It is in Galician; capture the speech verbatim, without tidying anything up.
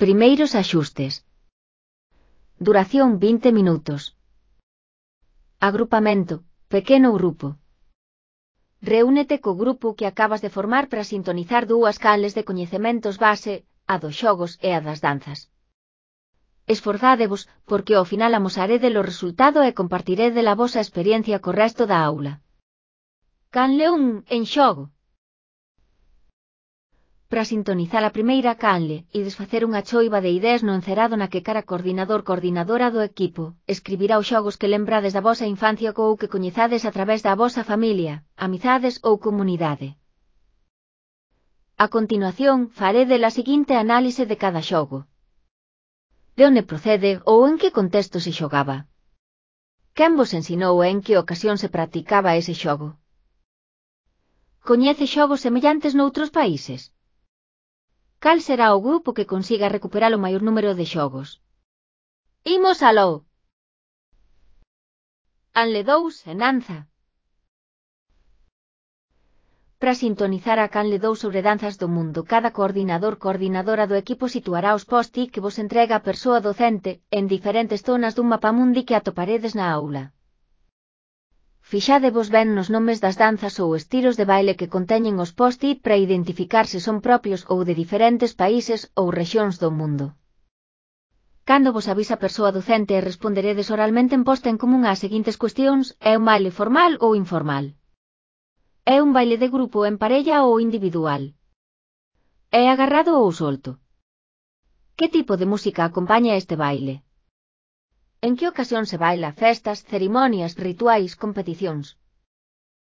Primeiros axustes. Duración vinte minutos. Agrupamento, pequeno grupo. Reúnete co grupo que acabas de formar para sintonizar dúas canles de coñecementos base, a dos xogos e a das danzas. Esforzádevos, porque ao final amosarede o resultado e compartirede a vosa experiencia co resto da aula. Canle un, en xogo. Para sintonizar a primeira canle e desfacer unha choiva de ideas no encerado na que cada coordinador coordinadora do equipo escribirá os xogos que lembrades da vosa infancia ou que coñezades a través da vosa familia, amizades ou comunidade. A continuación, farede a seguinte análise de cada xogo. De onde procede ou en que contexto se xogaba? Quen vos ensinou e en que ocasión se practicaba ese xogo? Coñece xogos semellantes noutros países? Cal será o grupo que consiga recuperar o maior número de xogos? Imos aló! Canle dous en danza. Para sintonizar a canle dous sobre danzas do mundo, cada coordinador coordinadora do equipo situará os post-it que vos entrega a persoa docente en diferentes zonas dun mapamundi que atoparedes na aula. Fixádevos ben nos nomes das danzas ou estilos de baile que conteñen os post-it para identificar se son propios ou de diferentes países ou rexións do mundo. Cando vos avisa a persoa docente e responderedes oralmente en posta en común ás seguintes cuestións: é un baile formal ou informal? É un baile de grupo, en parella ou individual? É agarrado ou solto? Que tipo de música acompaña este baile? En que ocasión se baila? Festas, cerimonias, rituais, competicións?